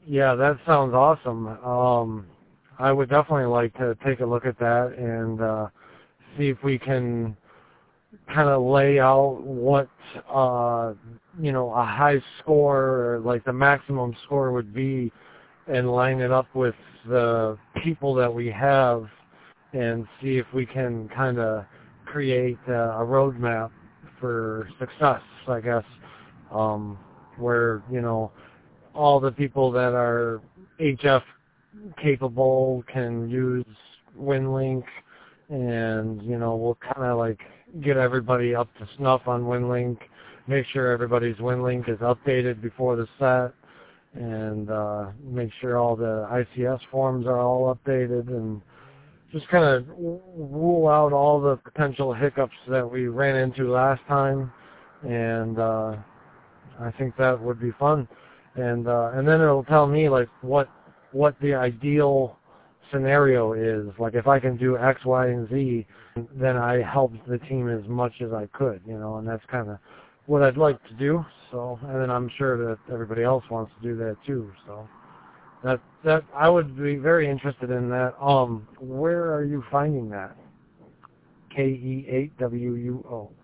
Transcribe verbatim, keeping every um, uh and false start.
Yeah, that sounds awesome. Um, I would definitely like to take a look at that and uh, see if we can kind of lay out what uh, you know a high score or like the maximum score would be, and line it up with the people that we have, and see if we can kind of create uh, a roadmap for success. I guess um, where you know all the people that are H F capable can use WinLink, and you know we'll kind of like get everybody up to snuff on WinLink, make sure everybody's WinLink is updated before the set, and uh, make sure all the I C S forms are all updated, and just kind of rule out all the potential hiccups that we ran into last time, and uh, I think that would be fun. And uh, and then it'll tell me like what what the ideal scenario is. Like if I can do X, Y, and Z, then I helped the team as much as I could, you know, and that's kind of what I'd like to do. So, and then I'm sure that everybody else wants to do that too. So that that I would be very interested in that. Um, where are you finding that? K E eight W U O.